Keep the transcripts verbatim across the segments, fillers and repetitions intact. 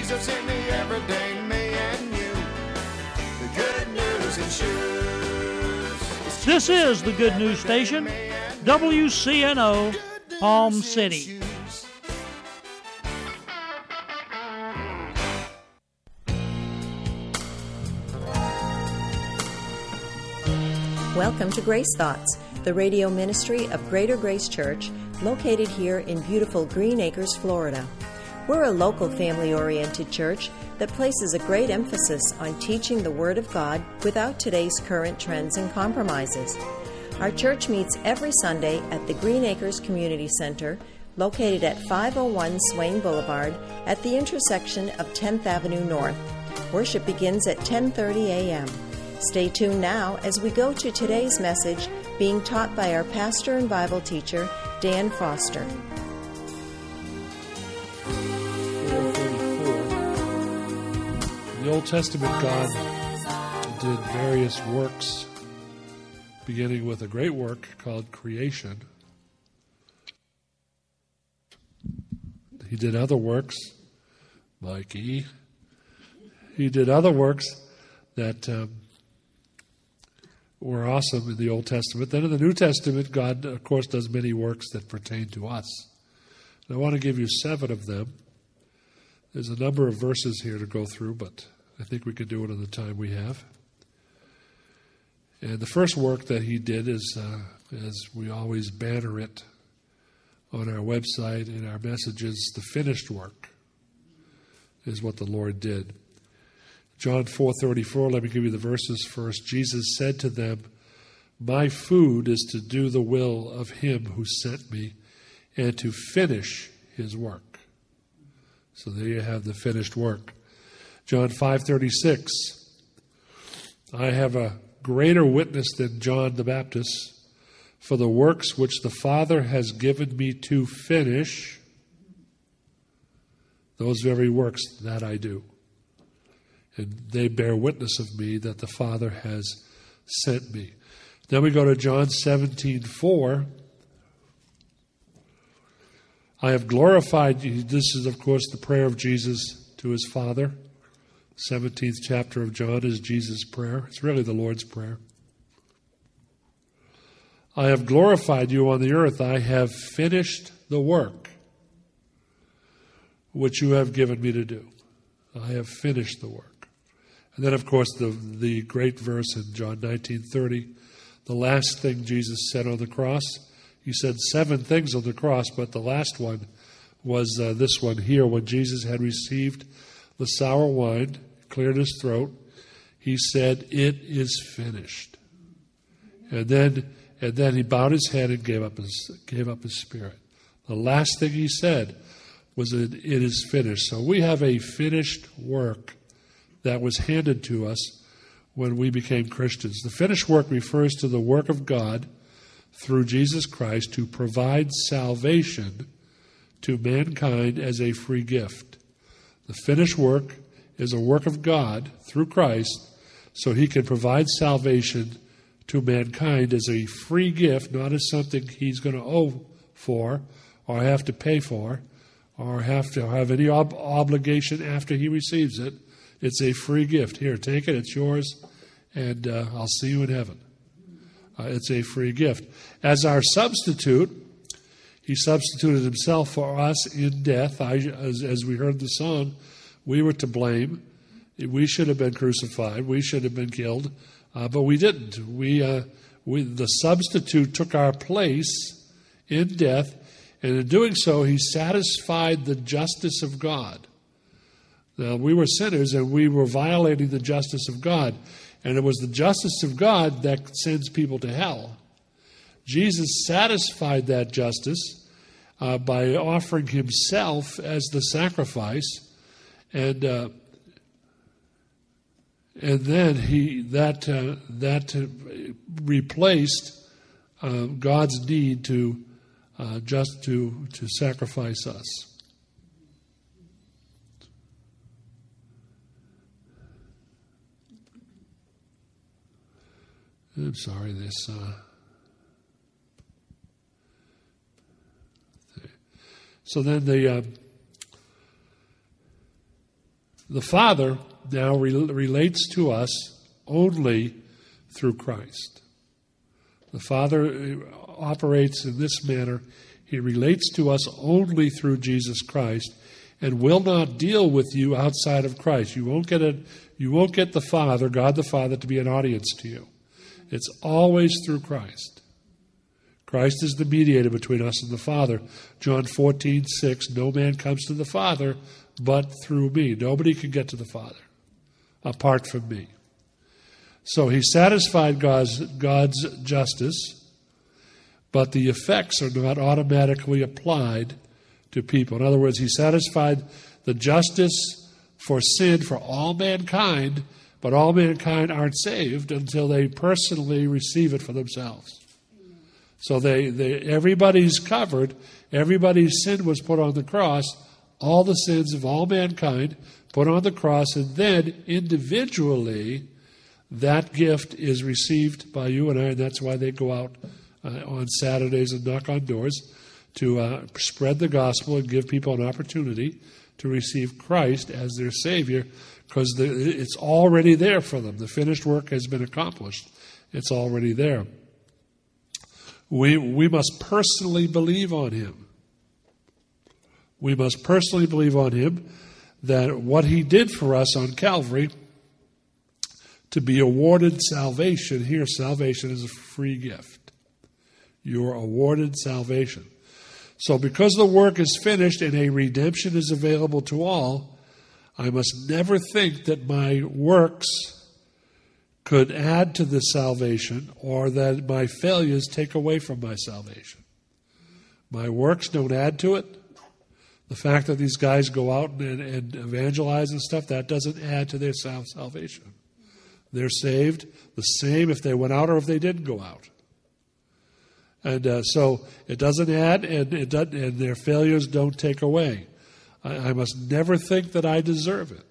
Jesus in the everyday me and you. The good news in shoes. This is the Good News Station, W C N O, Palm City. Welcome to Grace Thoughts, the radio ministry of Greater Grace Church, located here in beautiful Green Acres, Florida. We're a local family-oriented church that places a great emphasis on teaching the Word of God without today's current trends and compromises. Our church meets every Sunday at the Green Acres Community Center, located at five oh one Swain Boulevard at the intersection of tenth Avenue North. Worship begins at ten thirty a.m. Stay tuned now as we go to today's message being taught by our pastor and Bible teacher, Dan Foster. In the Old Testament, God did various works, beginning with a great work called creation. He did other works, Mikey. He did other works that um, were awesome in the Old Testament. Then in the New Testament, God, of course, does many works that pertain to us. And I want to give you seven of them. There's a number of verses here to go through, but I think we can do it in the time we have. And the first work that he did is, uh, as we always banner it on our website in our messages, the finished work is what the Lord did. John four thirty-four, let me give you the verses first. Jesus said to them, "My food is to do the will of him who sent me and to finish his work." So there you have the finished work. John five thirty-six, "I have a greater witness than John the Baptist, for the works which the Father has given me to finish, those very works that I do. And they bear witness of me that the Father has sent me." Then we go to John seventeen four. "I have glorified you." This is, of course, the prayer of Jesus to his Father. seventeenth chapter of John is Jesus' prayer. It's really the Lord's Prayer. "I have glorified you on the earth. I have finished the work which you have given me to do." I have finished the work. And then, of course, the, the great verse in John nineteen thirty, the last thing Jesus said on the cross. He said seven things on the cross, but the last one was uh, this one here. When Jesus had received the sour wine, cleared his throat, he said, "It is finished." And then, and then he bowed his head and gave up his gave up his spirit. The last thing he said was that it is finished. So we have a finished work that was handed to us when we became Christians. The finished work refers to the work of God through Jesus Christ to provide salvation to mankind as a free gift. The finished work is a work of God through Christ so he can provide salvation to mankind as a free gift, not as something he's going to owe for or have to pay for or have to have any ob- obligation after he receives it. It's a free gift. Here, take it. It's yours, and uh, I'll see you in heaven. Uh, it's a free gift. As our substitute, he substituted himself for us in death. I, as, as we heard the song, we were to blame. We should have been crucified. We should have been killed, uh, but we didn't. We, uh, we, the substitute took our place in death, and in doing so, he satisfied the justice of God. Now, we were sinners, and we were violating the justice of God. And it was the justice of God that sends people to hell. Jesus satisfied that justice uh, by offering himself as the sacrifice. And uh, and then he that, uh, that uh, replaced uh, God's need to uh, just to, to sacrifice us. I'm sorry, this. Uh, so then the uh, The Father now re- relates to us only through Christ. The Father operates in this manner. He relates to us only through Jesus Christ and will not deal with you outside of Christ. You won't get a, you won't get the Father, God the Father, to be an audience to you. It's always through Christ. Christ is the mediator between us and the Father. John fourteen six, no man comes to the Father but through me. Nobody can get to the Father apart from me. So he satisfied God's, God's justice, but the effects are not automatically applied to people. In other words, he satisfied the justice for sin for all mankind, but all mankind aren't saved until they personally receive it for themselves. So they, they everybody's covered. Everybody's sin was put on the cross. All the sins of all mankind put on the cross, and then individually that gift is received by you and I, and that's why they go out uh, on Saturdays and knock on doors to uh, spread the gospel and give people an opportunity to receive Christ as their Savior, because the, it's already there for them. The finished work has been accomplished. It's already there. We, we must personally believe on Him. We must personally believe on Him that what He did for us on Calvary to be awarded salvation. Here, salvation is a free gift. You are awarded salvation. So because the work is finished and a redemption is available to all, I must never think that my works could add to this salvation or that my failures take away from my salvation. My works don't add to it. The fact that these guys go out and, and evangelize and stuff, that doesn't add to their salvation. They're saved the same if they went out or if they didn't go out. And uh, so it doesn't add, and it doesn't, and their failures don't take away. I, I must never think that I deserve it.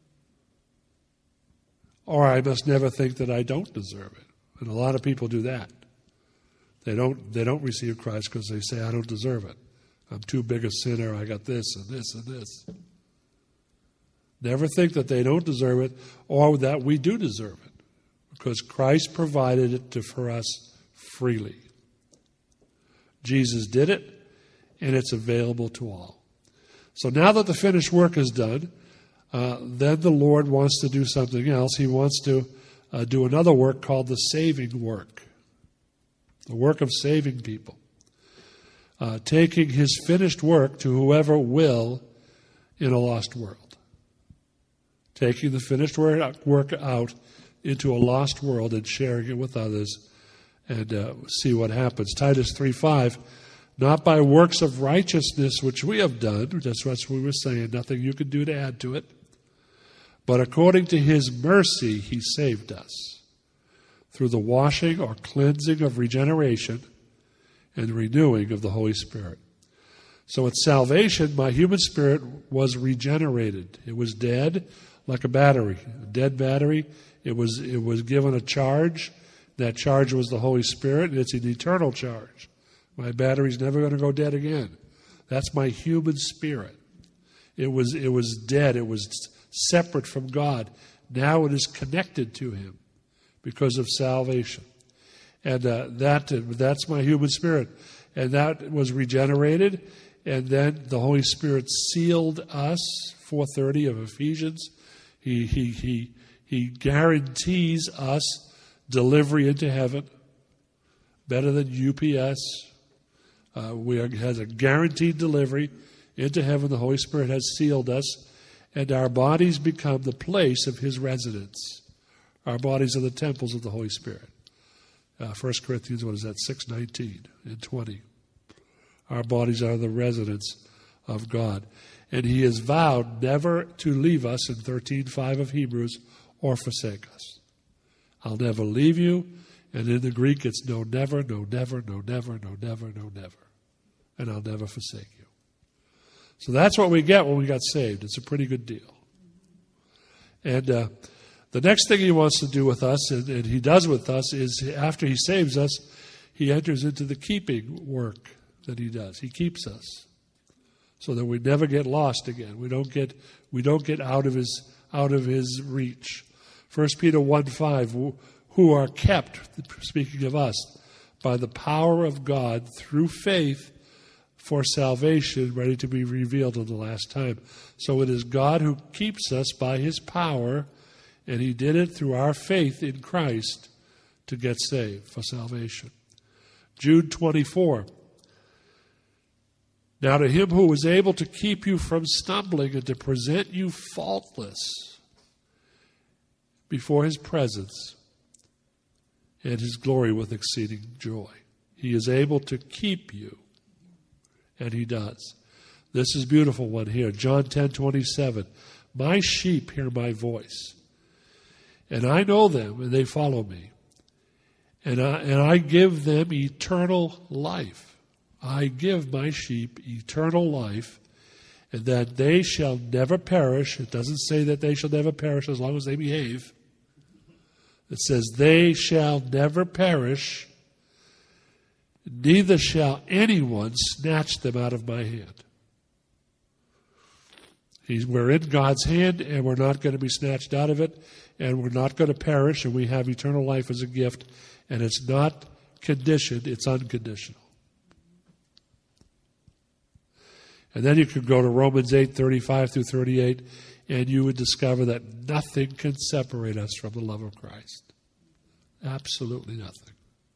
Or I must never think that I don't deserve it. And a lot of people do that. They don't, they don't receive Christ because they say, I don't deserve it. I'm too big a sinner. I got this and this and this. Never think that they don't deserve it or that we do deserve it, because Christ provided it to, for us freely. Jesus did it, and it's available to all. So now that the finished work is done, uh, then the Lord wants to do something else. He wants to uh, do another work called the saving work, the work of saving people, uh, taking His finished work to whoever will in a lost world. Taking the finished work out into a lost world and sharing it with others, and uh, see what happens. Titus three five, not by works of righteousness which we have done, that's what we were saying, nothing you could do to add to it, but according to His mercy He saved us, through the washing or cleansing of regeneration and renewing of the Holy Spirit. So at salvation, my human spirit was regenerated. It was dead, like a battery, a dead battery. It was, it was given a charge. That charge was the Holy Spirit, and it's an eternal charge. My battery's never going to go dead again. That's my human spirit. It was, it was dead. It was separate from God. Now it is connected to Him because of salvation. And uh, that that's my human spirit. And that was regenerated. And then the Holy Spirit sealed us, four thirty of Ephesians. He, he, he, he guarantees us delivery into heaven, better than U P S. Uh, we are, has a guaranteed delivery into heaven. The Holy Spirit has sealed us, and our bodies become the place of His residence. Our bodies are the temples of the Holy Spirit. Uh, First Corinthians, what is that, six nineteen and twenty. Our bodies are the residence of God. And He has vowed never to leave us, in thirteen five of Hebrews, or forsake us. I'll never leave you. And in the Greek, it's no never, no never, no never, no never, no never. And I'll never forsake you. So that's what we get when we got saved. It's a pretty good deal. And uh, the next thing He wants to do with us, and, and He does with us, is after He saves us, He enters into the keeping work that He does. He keeps us. so that we never get lost again. We don't get we don't get out of his out of his reach. First Peter one five, who are kept, speaking of us, by the power of God through faith for salvation, ready to be revealed in the last time. So it is God who keeps us by his power, and he did it through our faith in Christ to get saved for salvation. Jude twenty-four. Now to him who is able to keep you from stumbling and to present you faultless before his presence and his glory with exceeding joy. He is able to keep you, and he does. This is a beautiful one here. John ten twenty-seven. My sheep hear my voice, and I know them, and they follow me. And I, and I give them eternal life. I give my sheep eternal life, and that they shall never perish. It doesn't say that they shall never perish as long as they behave. It says they shall never perish, neither shall anyone snatch them out of my hand. He's, we're in God's hand, and we're not going to be snatched out of it, and we're not going to perish, and we have eternal life as a gift, and it's not conditioned, it's unconditional. And then you could go to Romans eight thirty-five through thirty-eight, and you would discover that nothing can separate us from the love of Christ. Absolutely nothing.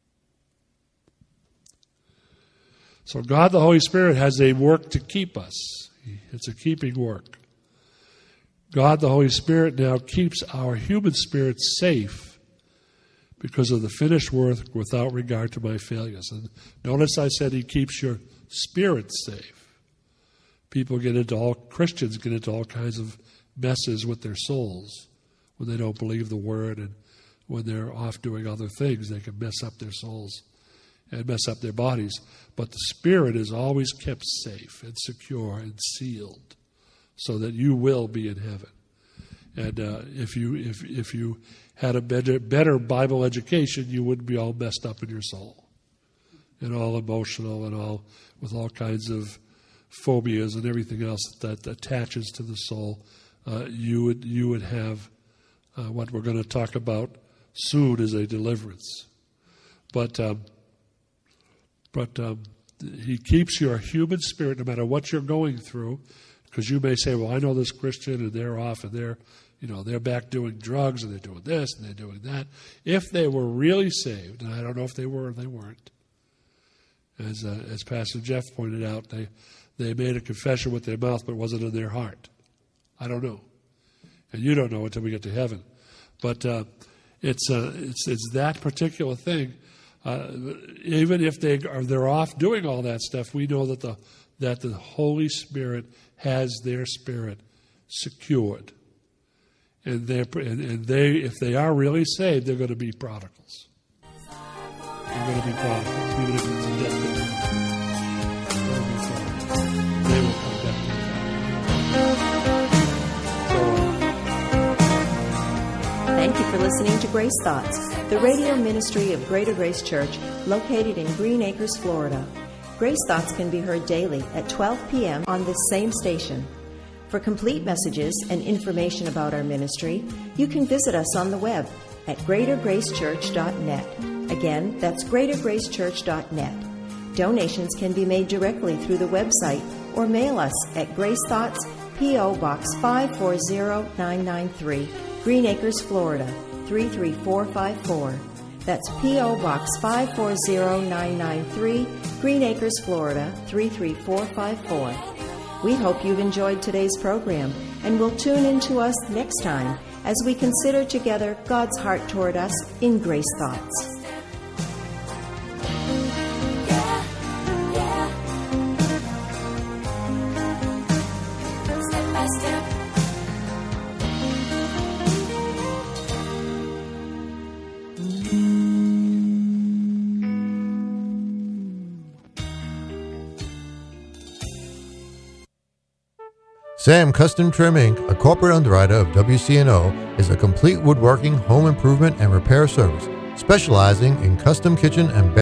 So God the Holy Spirit has a work to keep us. It's a keeping work. God the Holy Spirit now keeps our human spirit safe because of the finished work without regard to my failures. And notice I said he keeps your spirit safe. People get into all, Christians get into all kinds of messes with their souls when they don't believe the word, and when they're off doing other things, they can mess up their souls and mess up their bodies. But the spirit is always kept safe and secure and sealed so that you will be in heaven. And uh, if you if if you had a better, better Bible education, you wouldn't be all messed up in your soul and all emotional and all with all kinds of phobias and everything else that attaches to the soul. Uh, you would you would have uh, what we're going to talk about soon is a deliverance. But um, but um, he keeps your human spirit no matter what you're going through, because you may say, well, I know this Christian and they're off and they're you know they're back doing drugs and they're doing this and they're doing that. If they were really saved, and I don't know if they were or they weren't, as uh, as Pastor Jeff pointed out, they They made a confession with their mouth, but it wasn't in their heart. I don't know, and you don't know until we get to heaven. But uh, it's uh, it's it's that particular thing. Uh, even if they are they're off doing all that stuff, we know that the that the Holy Spirit has their spirit secured, and they and, and they if they are really saved, they're going to be prodigals. They're going to be prodigals, even if it's a deathbed. They will come back to Thank you for listening to Grace Thoughts, the radio ministry of Greater Grace Church, located in Green Acres, Florida. Grace Thoughts can be heard daily at twelve p.m. on this same station. For complete messages and information about our ministry, you can visit us on the web at greater grace church dot net. Again, that's greater grace church dot net. Donations can be made directly through the website or mail us at Grace Thoughts, P O. Box five four zero nine nine three, Green Acres, Florida, three three four five four. That's P O. Box five four zero nine nine three, Green Acres, Florida, three three four five four. We hope you've enjoyed today's program and will tune in to us next time as we consider together God's heart toward us in Grace Thoughts. Sam Custom Trim Incorporated, a corporate underwriter of W C N O, is a complete woodworking, home improvement, and repair service, specializing in custom kitchen and